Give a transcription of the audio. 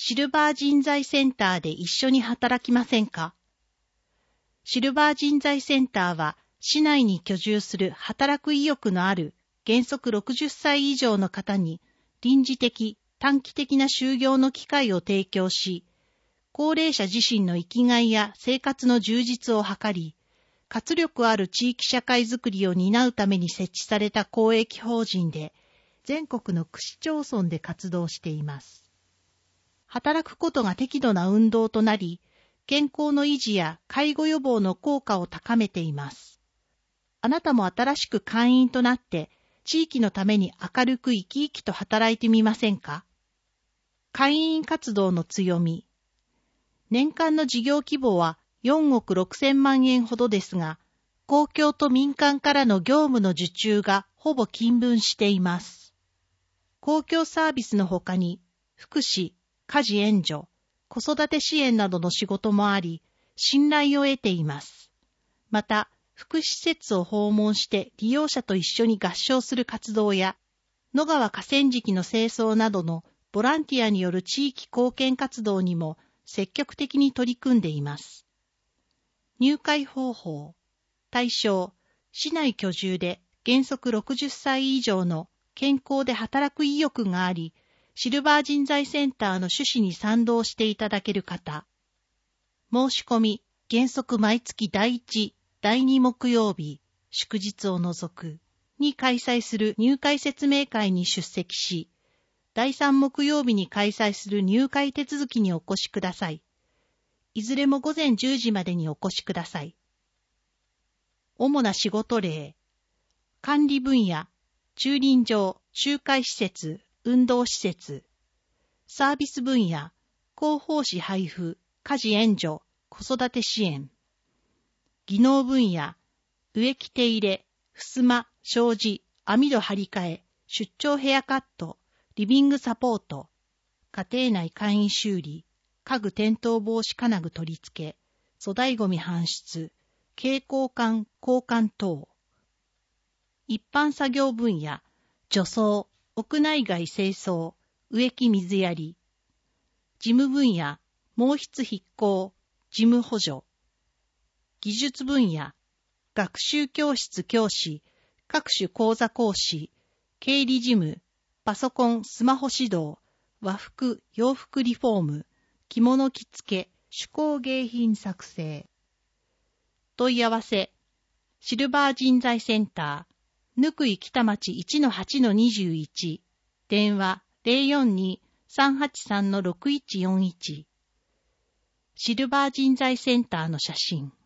シルバー人材センターで一緒に働きませんか？シルバー人材センターは、市内に居住する働く意欲のある原則60歳以上の方に臨時的、短期的な就業の機会を提供し、高齢者自身の生きがいや生活の充実を図り、活力ある地域社会づくりを担うために設置された公益法人で、全国の区市町村で活動しています。働くことが適度な運動となり、健康の維持や介護予防の効果を高めています。あなたも新しく会員となって、地域のために明るく生き生きと働いてみませんか？会員活動の強み。年間の事業規模は4億6千万円ほどですが、公共と民間からの業務の受注がほぼ均分しています。公共サービスのほかに、福祉、家事援助、子育て支援などの仕事もあり、信頼を得ています。また、福祉施設を訪問して利用者と一緒に合唱する活動や、野川河川敷の清掃などのボランティアによる地域貢献活動にも積極的に取り組んでいます。入会方法。対象、市内居住で原則60歳以上の健康で働く意欲があり、シルバー人材センターの趣旨に賛同していただける方。申し込み、原則毎月第1、第2木曜日、祝日を除く、に開催する入会説明会に出席し、第3木曜日に開催する入会手続きにお越しください。いずれも午前10時までにお越しください。主な仕事例。管理分野、駐輪場、集会施設、運動施設。サービス分野、広報誌配布、家事援助、子育て支援。技能分野、植木手入れ、襖、障子、網戸張り替え、出張ヘアカット、リビングサポート、家庭内簡易修理、家具転倒防止金具取り付け、粗大ごみ搬出、蛍光管交換等。一般作業分野、除草、屋内外清掃、植木水やり。事務分野、毛筆筆行、事務補助。技術分野、学習教室教師、各種講座講師、経理事務、パソコン、スマホ指導、和服、洋服リフォーム、着物着付け、手工芸品作成。問い合わせ、シルバー人材センター、ぬくい北町 1-8-21、電話 042-383-6141。シルバー人材センターの写真。